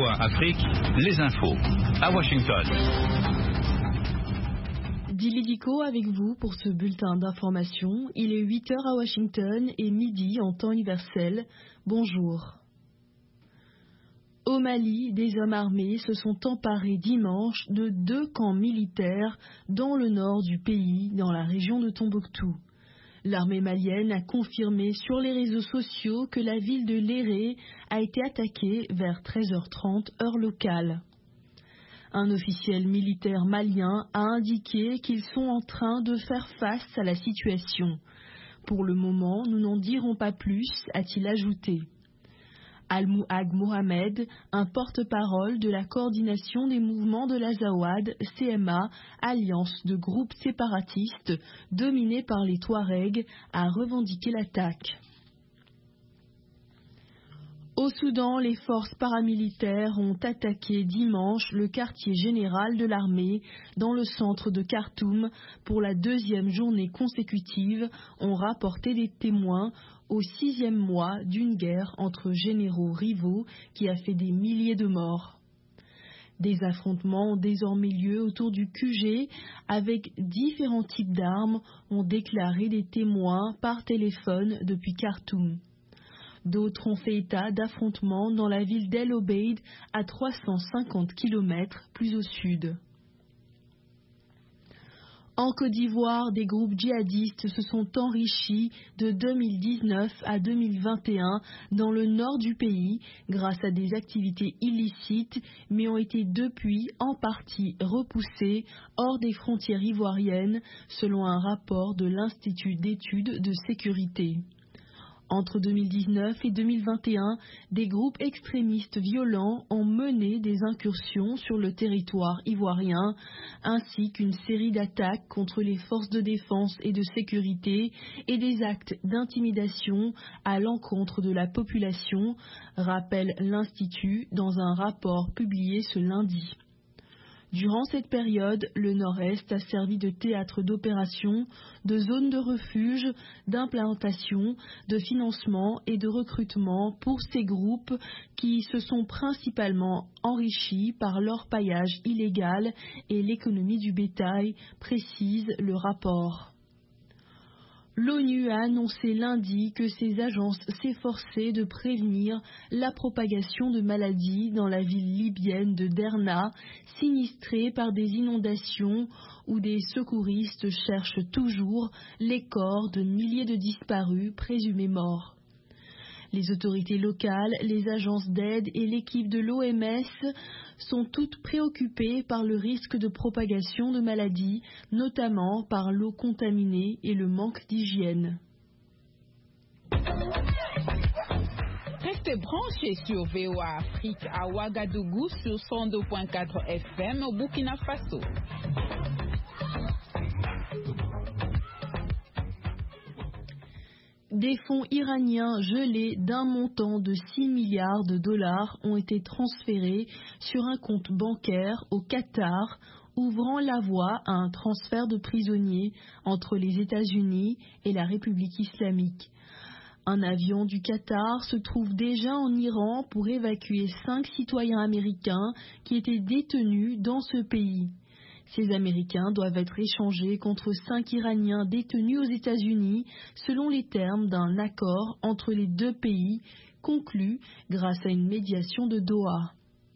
VOA Afrique, les infos. À Washington. Dili Diko avec vous pour ce bulletin d'information. Il est 8h à Washington et midi en temps universel. Bonjour. Au Mali, des hommes armés se sont emparés dimanche de 2 camps militaires dans le nord du pays, dans la région de Tombouctou. L'armée malienne a confirmé sur les réseaux sociaux que la ville de Léré a été attaquée vers 13h30 heure locale. Un officiel militaire malien a indiqué qu'ils sont en train de faire face à la situation. Pour le moment, nous n'en dirons pas plus, a-t-il ajouté. Al-Mouhag Mohamed, un porte-parole de la coordination des mouvements de l'Azawad, CMA, alliance de groupes séparatistes dominés par les Touaregs, a revendiqué l'attaque. Au Soudan, les forces paramilitaires ont attaqué dimanche le quartier général de l'armée dans le centre de Khartoum pour la 2e journée consécutive, ont rapporté des témoins au 6e mois d'une guerre entre généraux rivaux qui a fait des milliers de morts. Des affrontements ont désormais lieu autour du QG avec différents types d'armes, ont déclaré des témoins par téléphone depuis Khartoum. D'autres ont fait état d'affrontements dans la ville d'El Obeid à 350 km plus au sud. En Côte d'Ivoire, des groupes djihadistes se sont enrichis de 2019 à 2021 dans le nord du pays grâce à des activités illicites, mais ont été depuis en partie repoussés hors des frontières ivoiriennes, selon un rapport de l'Institut d'études de sécurité. Entre 2019 et 2021, des groupes extrémistes violents ont mené des incursions sur le territoire ivoirien, ainsi qu'une série d'attaques contre les forces de défense et de sécurité et des actes d'intimidation à l'encontre de la population, rappelle l'Institut dans un rapport publié ce lundi. Durant cette période, le Nord-Est a servi de théâtre d'opérations, de zone de refuge, d'implantation, de financement et de recrutement pour ces groupes qui se sont principalement enrichis par l'orpaillage illégal et l'économie du bétail, précise le rapport. L'ONU a annoncé lundi que ses agences s'efforçaient de prévenir la propagation de maladies dans la ville libyenne de Derna, sinistrée par des inondations où des secouristes cherchent toujours les corps de milliers de disparus présumés morts. Les autorités locales, les agences d'aide et l'équipe de l'OMS sont toutes préoccupées par le risque de propagation de maladies, notamment par l'eau contaminée et le manque d'hygiène. Restez branchés sur VOA Afrique à Ouagadougou sur 102.4 FM au Burkina Faso. Des fonds iraniens gelés d'un montant de 6 milliards de dollars ont été transférés sur un compte bancaire au Qatar, ouvrant la voie à un transfert de prisonniers entre les États-Unis et la République islamique. Un avion du Qatar se trouve déjà en Iran pour évacuer 5 citoyens américains qui étaient détenus dans ce pays. Ces Américains doivent être échangés contre 5 Iraniens détenus aux États-Unis selon les termes d'un accord entre les deux pays conclu grâce à une médiation de Doha.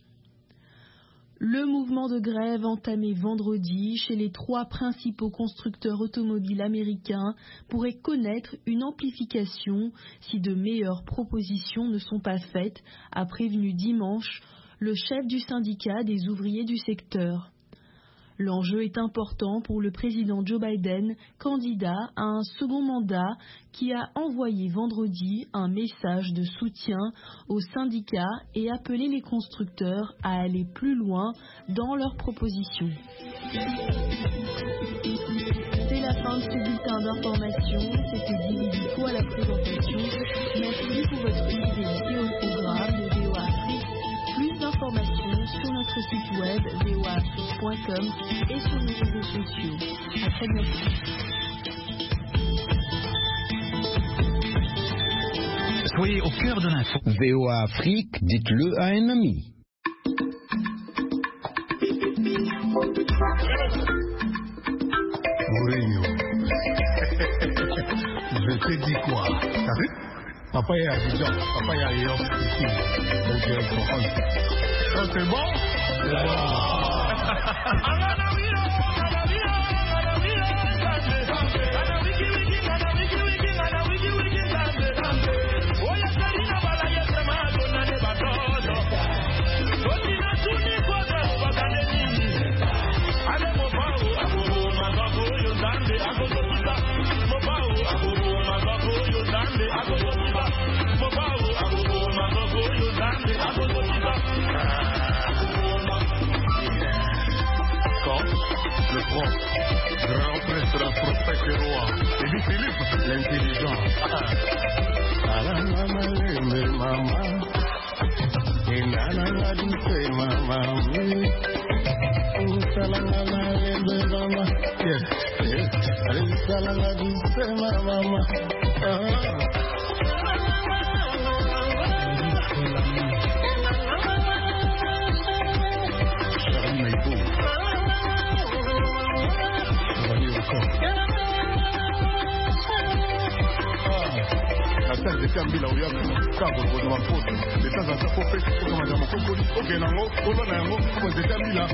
Le mouvement de grève entamé vendredi chez les 3 principaux constructeurs automobiles américains pourrait connaître une amplification si de meilleures propositions ne sont pas faites, a prévenu dimanche le chef du syndicat des ouvriers du secteur. L'enjeu est important pour le président Joe Biden, candidat à un second mandat, qui a envoyé vendredi un message de soutien aux syndicats et appelé les constructeurs à aller plus loin dans leurs propositions. C'est la fin de ce bulletin d'information. C'était Dili Diko à la présentation. Merci pour votre fidélité au programme de VOA Afrique. Plus d'informations sur notre site web voaafrique.com et sur nos réseaux sociaux. À très bientôt. Soyez au cœur de l'info. VOA Afrique, dites-le à un ami. Mourinho. Je te dis quoi? T'as vu? Papa est à Abidjan, papa est ailleurs ici. Donc tu es content. Ça c'est bon? C'est bon. Le grand prince de la prospect roi, et dit Philippe, l'intelligent. J'étais à Mila où il y a un cadre pour ma faute. Les temps à sa faute, pour commencer à mon coco. Ok, nango, on a un mot, j'étais à Mila.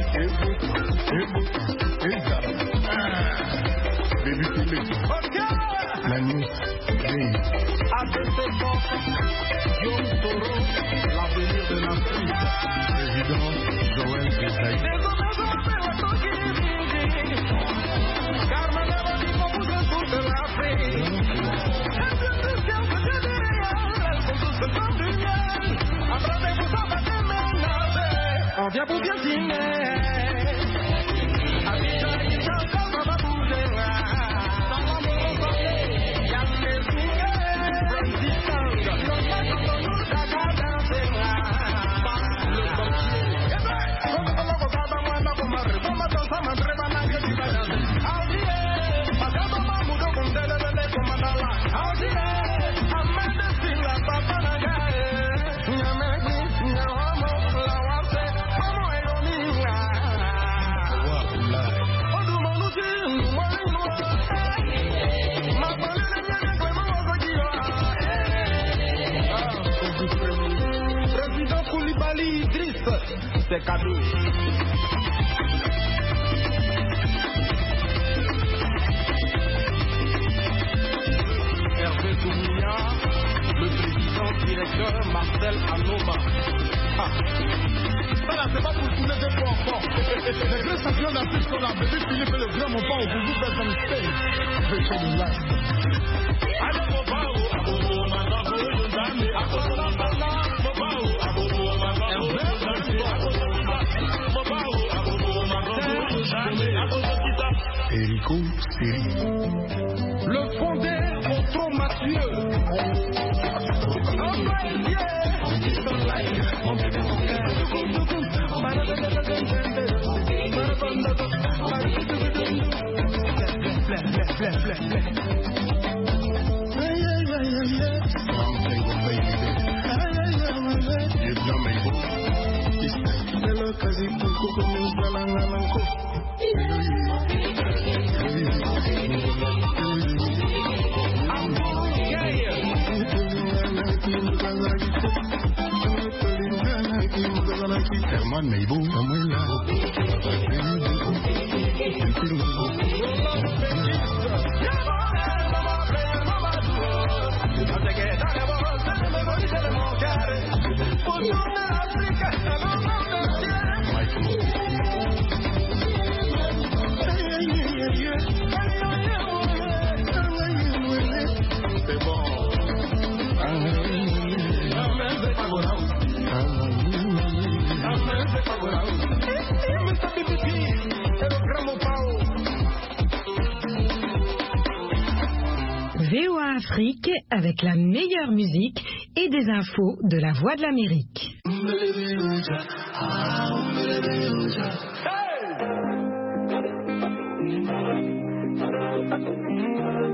Et ça. Baby Philippe. La nuit, oui. John Toro, l'avenir de l'Afrique. Président Joël Desailly. On vient pour bien dîner. C'est cadeau. Hervé Toumia, le président directeur Marcel Anoma. Ça là, c'est pas pour tourner deux fois encore. Les grands champions d'Afrique sont là. Bébé Philippe et le grand mon pas au bout de son stage. Je vais faire de live. Allez, mon pas au Érico Seri. Le fondé au tronc Mathieu. Herman Meibo, c'est bon. VOA Afrique avec la meilleure musique et des infos de la Voix de l'Amérique. Hey!